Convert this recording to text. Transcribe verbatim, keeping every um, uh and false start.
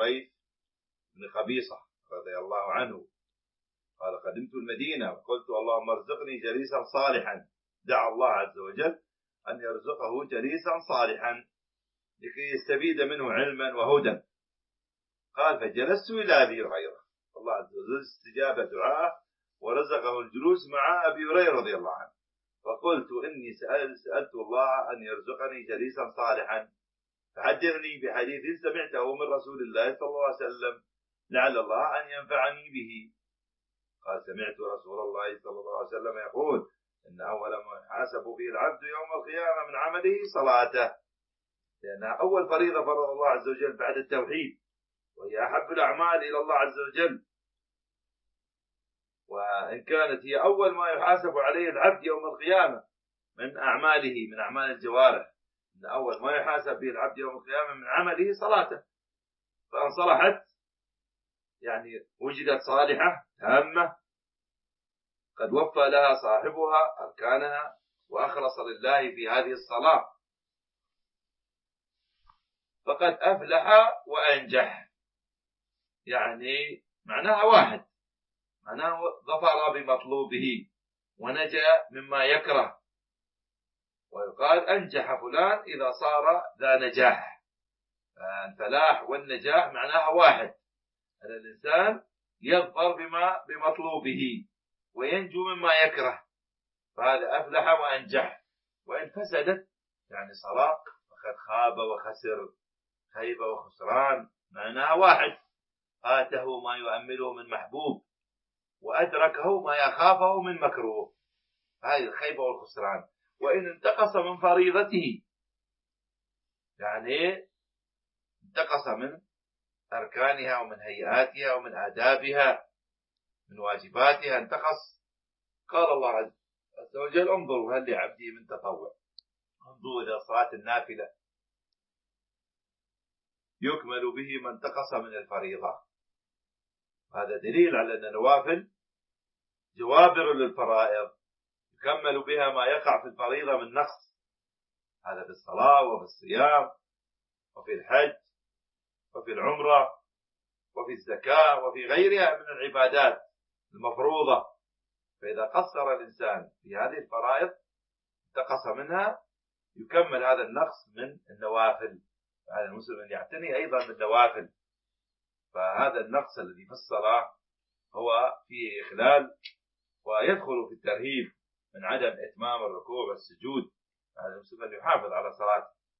حريث بن خبيصة رضي الله عنه قال قدمت المدينة وقلت اللهم ارزقني جليسا صالحا، دعا الله عز وجل أن يرزقه جليسا صالحا لكي يستفيد منه علما وهدى. قال فجلست إلى أبي هريرة، الله عز وجل استجاب دعاءه ورزقه الجلوس مع أبي هريرة رضي الله عنه، فقلت إني سأل سألت الله أن يرزقني جليسا صالحا فحدثني بحديث سمعته من رسول الله صلى الله عليه وسلم لعل الله أن ينفعني به. قال سمعت رسول الله صلى الله عليه وسلم يقول إن أول ما يحاسب به العبد يوم القيامة من عمله صلاته، لأنها أول فريضة فرض الله عز وجل بعد التوحيد، وهي أحب الأعمال إلى الله عز وجل، وإن كانت هي أول ما يحاسب عليه العبد يوم القيامة من أعماله من أعمال الجوارح، إن أول ما يحاسب به العبد يوم القيامة من عمله صلاته، فإن صلحت يعني وجدت صالحة تامة قد وفى لها صاحبها أركانها وأخلص لله في هذه الصلاة فقد أفلح وأنجح، يعني معناها واحد، معناه ظفر بمطلوبه ونجا مما يكره. ويقال أنجح فلان إذا صار ذا نجاح، فالفلاح والنجاح معناها واحد، أن الإنسان يظفر بما بمطلوبه وينجو مما يكره، فهذا أفلح وأنجح. وإن فسدت يعني صلاة فقد خاب وخسر، خيبة وخسران معناها واحد، فاته ما يؤمله من محبوب وأدركه ما يخافه من مكروه، هذه الخيبة والخسران. وإن انتقص من فريضته يعني انتقص من أركانها ومن هيئاتها ومن آدابها من واجباتها انتقص، قال الله عز وجل انظروا هل لعبدي من تطوع، انظروا إلى صلاة النافلة يكمل به ما انتقص من الفريضة. هذا دليل على أن النوافل جوابر للفرائض يكمل بها ما يقع في الفريضة من نقص، هذا في الصلاة وفي الصيام وفي الحج وفي العمرة وفي الزكاة وفي غيرها من العبادات المفروضة. فإذا قصر الإنسان في هذه الفرائض انتقص منها، يكمل هذا النقص من النوافل، هذا المسلم يعتني أيضا بالنوافل. فهذا النقص الذي في الصلاة هو فيه إخلال ويدخل في الترهيب من عدم إتمام الركوع والسجود، هذا المسلم يحافظ على صلاته.